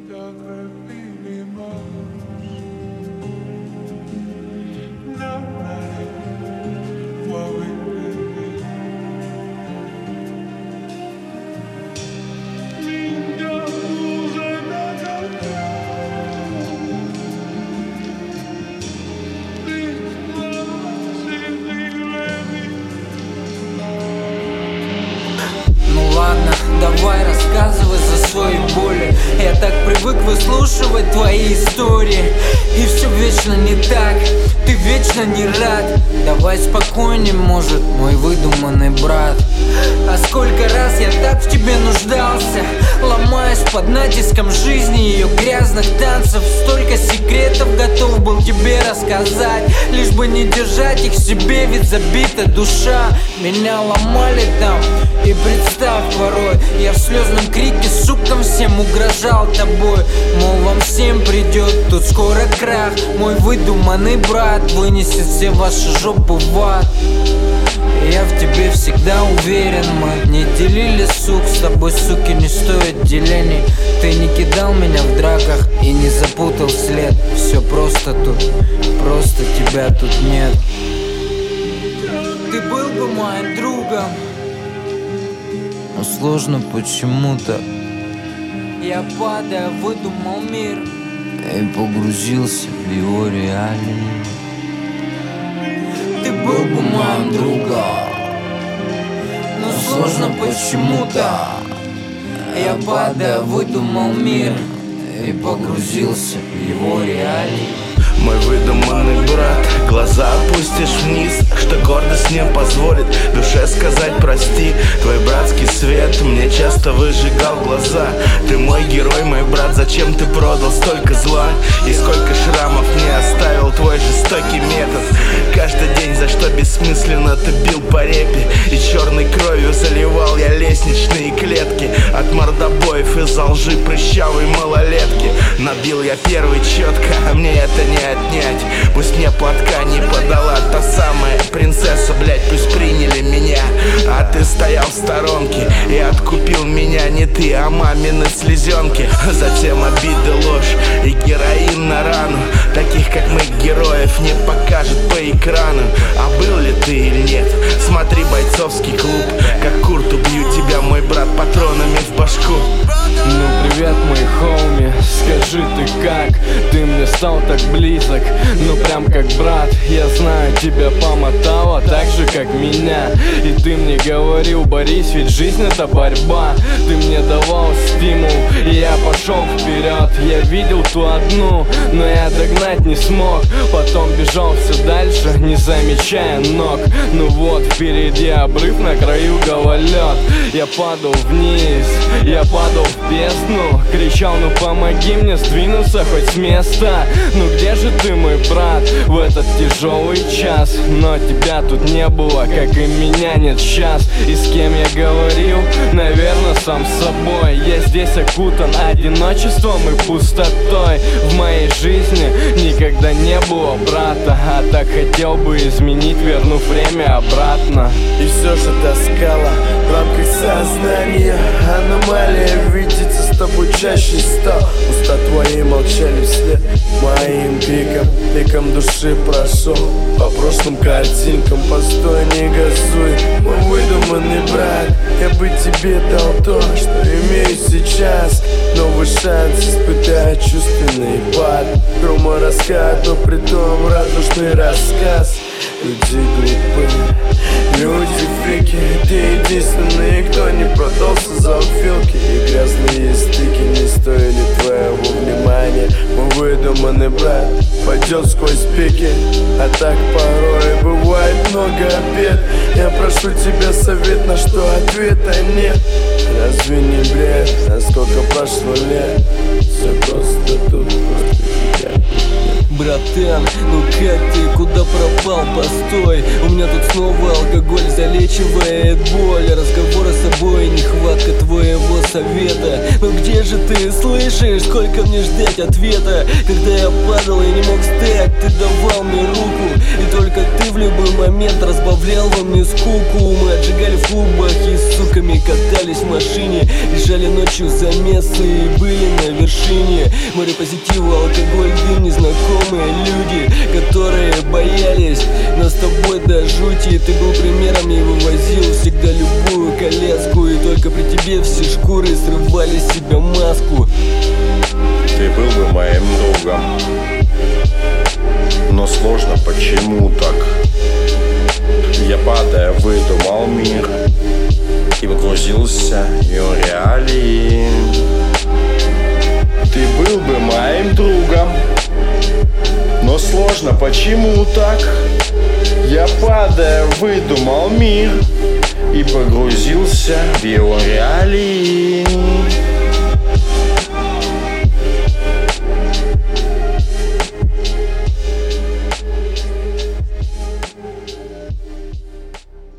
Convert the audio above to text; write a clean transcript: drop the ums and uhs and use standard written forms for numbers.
Давай рассказывай за свои боли. Я так привык выслушивать твои истории, и все вечно не так, ты вечно не рад. Давай спокойней, может, мой выдуманный брат. А сколько раз я так в тебе нуждался, ломаясь под натиском жизни, ее грязных танцев. Столько секретов готов был тебе рассказать, лишь бы не держать их в себе, ведь забита душа. Меня ломали там, и представь, порой я в слезном крике сукам всем угрожал тобой. Мол, вам всем придет тут скоро крах. Мой выдуманный брат вынесет все ваши жопы в ад. Я в тебе всегда уверен, мы не делили сук. С тобой, суки, не стоит делений. Ты не кидал меня в драках и не запутал след. Все просто тут, просто тебя тут нет. Ты был бы моим другом, но сложно почему-то. Я падая выдумал мир и погрузился в его реалии. Ты был бы моим другом, но сложно почему-то. Я падая выдумал мир и погрузился в его реалии. Мой выдуманный брат, глаза опустишь вниз, что гордость не позволит душе сказать прости. Твой братский свет мне часто выжигал глаза. Ты мой герой, мой брат, зачем ты продал столько зла? И сколько шрамов мне оставил твой жестокий метод. Каждый день, за что бессмысленно ты бил по репе, и черной кровью заливал я лестничные клетки. От мордобоев из-за лжи прыщавой малолетки набил я первый четко, а мне это не отнять. Пусть мне платка не подала та самая принцесса, блять, пусть приняли меня, а ты стоял в сторонке и откупил меня не ты, а мамины слезенки. Затем обиды, ложь и героин на рану. Таких как мы героев не покажет по экрану. А был ли ты или нет? Смотри бойцовский клуб, как Курт, убью тебя, мой брат, патронами в башку. Ну привет, мой хоуми, скажи ты как? Ты мне стал так близок, ну прям как брат. Я знаю, тебя помотало так же, как меня. И ты мне говорил, Борис, ведь жизнь это борьба. Ты мне давал стимул, и я пошел вперед. Я видел ту одну, но я догнать не смог. Потом бежал все дальше, не замечая ног. Ну вот, впереди обрыв, на краю гололед. Я падал вниз, я падал в бездну. Кричал, ну помоги мне сдвинуться хоть с места. Ну где же ты, мой брат, в этот тяжелый час? Но тебя тут не было, как и меня нет сейчас. И с кем я говорил? Наверное, сам с собой. Я здесь окутан одиночеством и пустотой. В моей жизни никогда не было брата, а так хотел бы изменить, вернув время обратно. И все же тоскала в рамках сознания. Аномалия видится с тобой чаще стал. Уста твои молчали вслед моим криком. Криком души прошел по прошлым картинкам. Постой, не газуй, мой выдуманный брат. Я бы тебе дал то, что имею сейчас. Новый шанс испытать чувственный пад. Громораскат, но притом радужный рассказ. Люди глупые, люди фрики. Ты единственный, кто не продался за филки. И грязные стыки не стоили твоего внимания. Мой выдуманный брат пойдет сквозь пики. А так порой бывает много бед. Я прошу тебя совет, на что ответа нет. Разве не бред, насколько прошло лет? Все просто тут, просто тебя. Братан, ну как ты, куда пропал, постой. У меня тут снова алкоголь залечивает боль. Разговоры с собой, нехватка твоего совета. Но где же ты, слышишь, сколько мне ждать ответа? Когда я падал, я не мог встать, ты давал мне руку. И только ты в любой момент разбавлял во мне скуку. Мы отжигали в клубах и с суками катались в машине. Лежали ночью замесы и были на вершине. Море позитива, алкоголь, дым, незнакомые люди, которые боялись нас с тобой до жути. Ты был примером и вывозил всегда любую коляску. И только при тебе все шкуры срывали с себя маску. Ты был бы моим другом, но сложно, почему так? Я, падая, выдумал мир и погрузился в его реалии. Ты был бы моим другом, но сложно, почему так? Я, падая, выдумал мир и погрузился в его реалии.